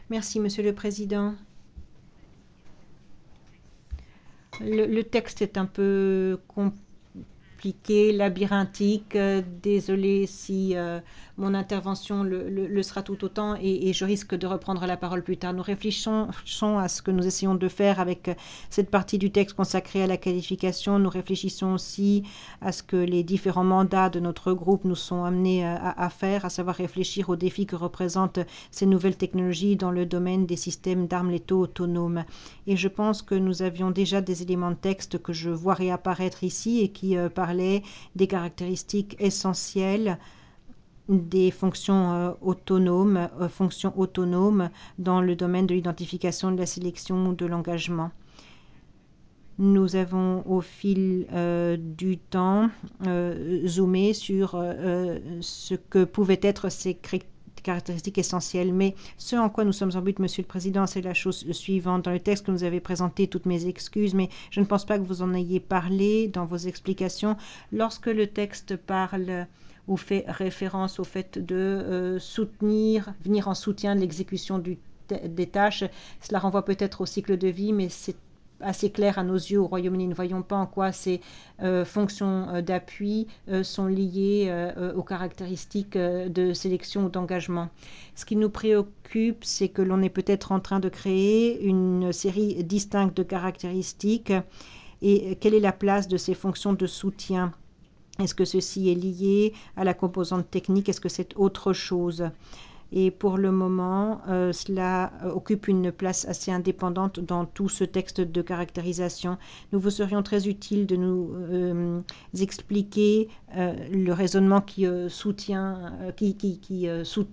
Merci, Monsieur le Président. Le texte est un peu compliqué, labyrinthique. Désolé si mon intervention le sera tout autant et je risque de reprendre la parole plus tard. Nous réfléchissons à ce que nous essayons de faire avec cette partie du texte consacrée à la qualification. Nous réfléchissons aussi à ce que les différents mandats de notre groupe nous sont amenés à faire, à savoir réfléchir aux défis que représentent ces nouvelles technologies dans le domaine des systèmes d'armes létaux autonomes. Et je pense que nous avions déjà des éléments de texte que je vois réapparaître ici et qui parlaient des caractéristiques essentielles des fonctions autonomes dans le domaine de l'identification, de la sélection ou de l'engagement. Nous avons au fil du temps zoomé sur ce que pouvaient être ces caractéristiques essentielles. Mais ce en quoi nous sommes en but, Monsieur le Président, c'est la chose suivante. Dans le texte que vous avez présenté, toutes mes excuses, mais je ne pense pas que vous en ayez parlé dans vos explications. Lorsque le texte parle ou fait référence au fait de venir en soutien de l'exécution des tâches, cela renvoie peut-être au cycle de vie, mais c'est assez clair à nos yeux au Royaume-Uni. Nous ne voyons pas en quoi ces fonctions d'appui sont liées aux caractéristiques de sélection ou d'engagement. Ce qui nous préoccupe, c'est que l'on est peut-être en train de créer une série distincte de caractéristiques et quelle est la place de ces fonctions de soutien. Est-ce que ceci est lié à la composante technique? Est-ce que c'est autre chose? Et pour le moment, cela occupe une place assez indépendante dans tout ce texte de caractérisation. Nous vous serions très utile de nous expliquer le raisonnement qui sous-tend